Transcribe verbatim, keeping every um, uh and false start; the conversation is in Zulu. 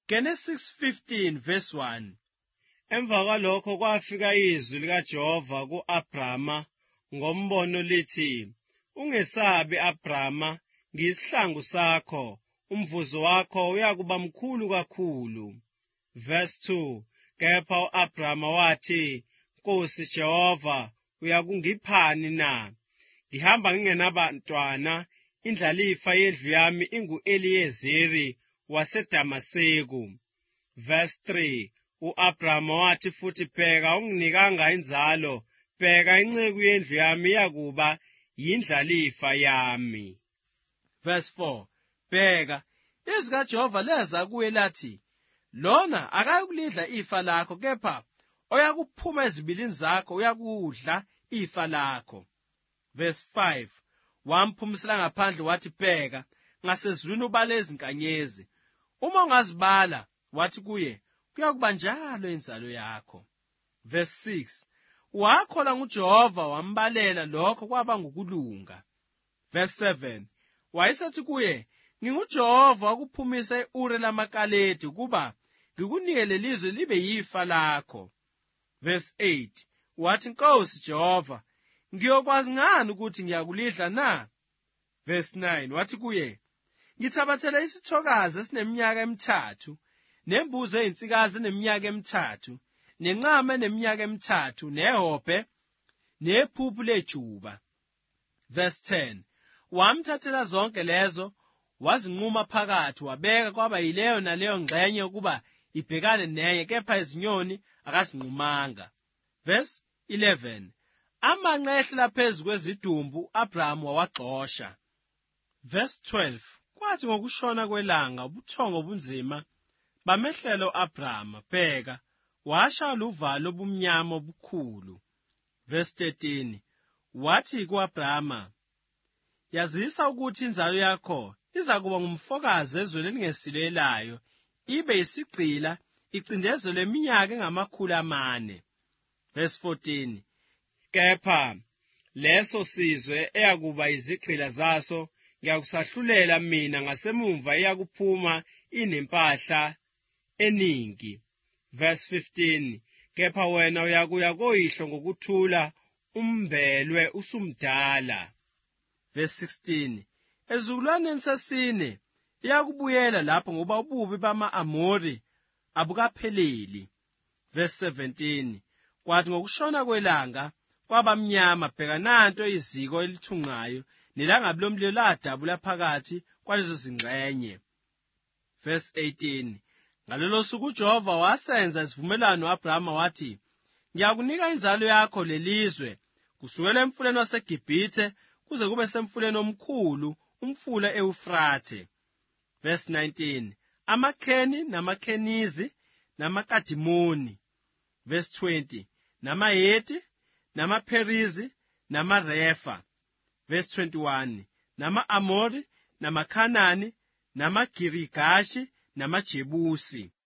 Genesis fifteen verse one. Emva kwalokho kwafika izwi likaJehova ku-Abrama ngombono lithi, ungesabi Abrama, ngiyisihlangu sakho, umvuzo wakho uyakuba mkhulu kakhulu. Verse two. Kepha u-Abrama wathi, Nkosi Jehova, uyakungiphani na? Ngihamba ngingenabantwana, indlalifa yendlu yami ingu-Eliyezeri waseDamaseko. Verse three. U-Abrama wathi futhi, bheka unginikanga inzalo, bheka inceku yendlu yami iyakuba yindlalifa yami. Verse four. Bheka, izwi kaJehova leza kuye lathi, lona akayikulidla ifa lakho, kepha oyakuphuma ezibilini zakho uyakudla ifa lakho. Verse five. Wamphumisela ngaphandle wathi, bheka, ngasezulwini ubale izinkanyezi. Uma ungazibala, wathi kuye, kuyakuba njalo inzalo yakho. Verse six. Wakholwa nguJehova wambalela lokho kwaba ngukulunga. Verse seven. Wayesethi kuye, nginguJehova wakuphumisa e-Uri lamaKhaledi ukuba ngikunike lelizwe libe yifa lakho. Verse eight. Wathi, Nkosi Jehova, ngiyokwazi ngani ukuthi ngiyakulidla na? Verse nine. Wathi kuye, ngithabathele isithokazi esineminyaka emithathu, nembuzi eyinsikazi eneminyaka emithathu, nenqama eneminyaka emithathu, nehobhe, nephuphu lejuba. Verse ten. Wamthathela zonke lezo, wazinquma phakathi, wabeka kwaba yileyo naleyo ngxenye ukuba ibhekane nenye, kepha izinyoni akazinqumanga. Verse eleven. Amanqe ehlela phezu kwezidumbu u-Abrama wawaxosha. Verse twelve. Kwathi ngokushona kwelanga ubuthongo obunzima bamehlela u-Abrama, bheka, washaya uvalo obumnyama obukhulu. Verse thirteen. Wathi ku-Abrama, yazisa ukuthi inzalo yakho izakuba ngumfokazi ezweni elingesilelayo, ibe yisigqila, icindezelwe iminyaka engamakhulu amane. Verse fourteen. Kepha leso sizwe eyakuba izigqila zaso ngiyakusahlulela mina ngasemumva iyakuphuma inempahla eningi. Verse fifteen. Kepha wena uyakuya koyihlo ngokuthula, umbelwe usumdala. Verse sixteen. Ezukulwaneni sesine iyakubuyela lapho ngoba ububi bama-Amori abukapheleli. Verse seventeen. Kwathi ngokushona kwelanga kwaba mnyama, bheka nanto iziko elithunqayo, nelangabi lomlilo ladabula phakathi kwalezo zingxenye. Verse eighteen. Ngalolo suku uJehova wasenza isivumelwano no-Abrama wathi, ngiyakunika inzalo yakho lelizwe, kusukela emfuleni waseGibhithe kuze kube semfuleni omkhulu, umfula e-Ufrathe. Verse nineteen. AmaKheni namaKhenizi namaKadimoni. Verse twenty. NamaHeti namaPherizi namaRefa. Verse twenty-one. Nama-Amori namaKhanani namagirigashi namaJebusi.